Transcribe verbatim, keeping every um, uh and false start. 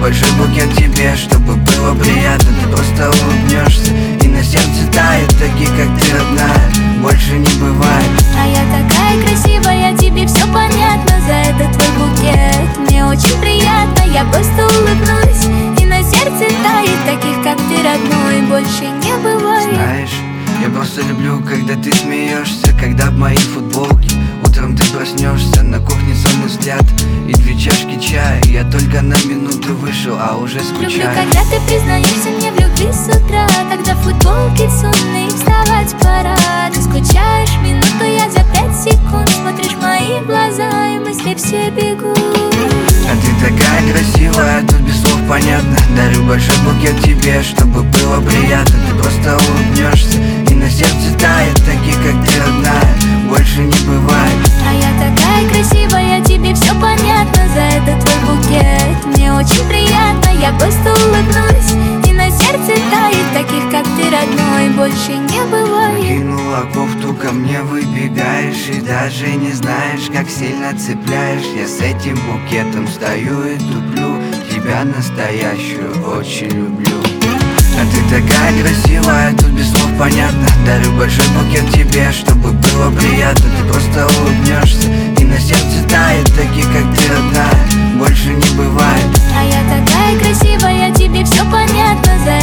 большой букет тебе, чтобы было приятно. Ты просто улыбнешься, и на сердце тает. Таких, как ты, родная, больше не бывает. А я такая красивая, тебе все понятно. За этот твой букет мне очень приятно. Я просто улыбнусь, и на сердце тает. Таких, как ты, родной, больше не бывает. Знаешь, я просто люблю, когда ты смеешься, когда в моей футболке утром ты проснешься, на кухне сонный взгляд и две чашки чая. Я только на минуту вышел, а уже скучаю. Люблю, когда ты признаешься мне в любви с утра, когда в футболке сонный вставать пора. Ты скучаешь минуту, я за пять секунд. Смотришь в мои глаза, и мысли все бегут. А ты такая красивая, тут без слов понятно. Дарю большой букет тебе, чтобы было приятно. Ты просто улыбнешься, и на сердце тает. Таких, как ты, родная, больше не бывает. А я такая красивая, тебе все понятно. За этот твой букет мне очень приятно. Я просто улыбнусь, и на сердце тает. Таких, как ты, родной, больше не бывает. Кинула кофту, ко мне выбегаешь, и даже не знаешь, как сильно цепляешь. Я с этим букетом стою и туплю. Тебя настоящую очень люблю. А ты такая красивая, тут без слов понятно. Дарю большой букет тебе, чтобы было приятно. Ты просто улыбнешься, и на сердце тает. Таких, как ты, родная, больше не бывает. А я такая красивая, тебе все понятно. За